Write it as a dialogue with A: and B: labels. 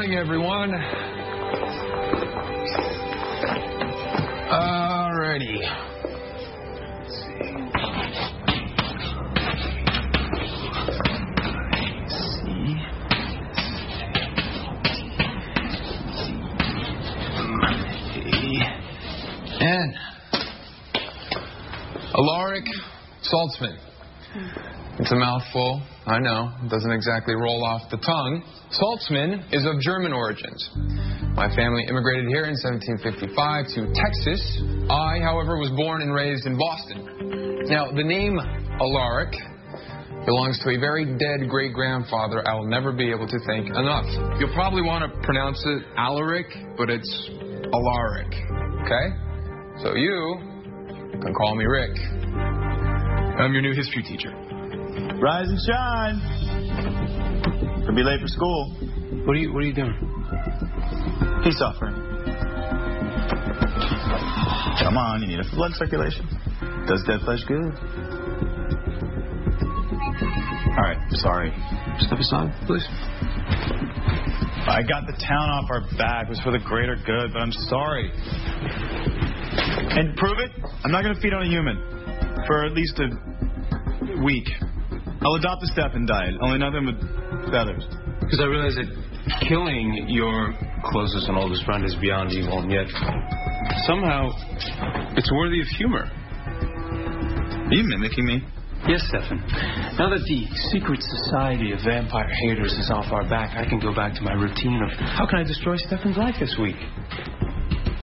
A: morning, everyone. Alrighty. N. Alaric Saltzman. It's a mouthful, I know. It doesn't exactly roll off the tongue. Saltzman is of German origins. My family immigrated here in 1755 to Texas. I, however, was born and raised in Boston. Now, the name Alaric belongs to a very dead great-grandfather I will never be able to thank enough. You'll probably want to pronounce it Alaric, but it's Alaric, okay? So you can call me Rick. I'm your new history teacher.
B: Rise and shine. Could be late for school.
A: What are you doing?
B: Peace offering. Come on, you need a blood circulation. Does dead flesh good? All right, sorry.
A: Step aside, please.
B: I got the town off our back. It was for the greater good, but I'm sorry. And prove it? I'm not going to feed on a human for at least a week. I'll adopt a Stefan diet, only nothing with feathers.
C: Because I realize that killing your closest and oldest friend is beyond evil, and yet somehow it's worthy of humor.
B: Are you mimicking me?
C: Yes, Stefan. Now that the secret society of vampire haters is off our back, I can go back to my routine of how can I destroy Stefan's life this week?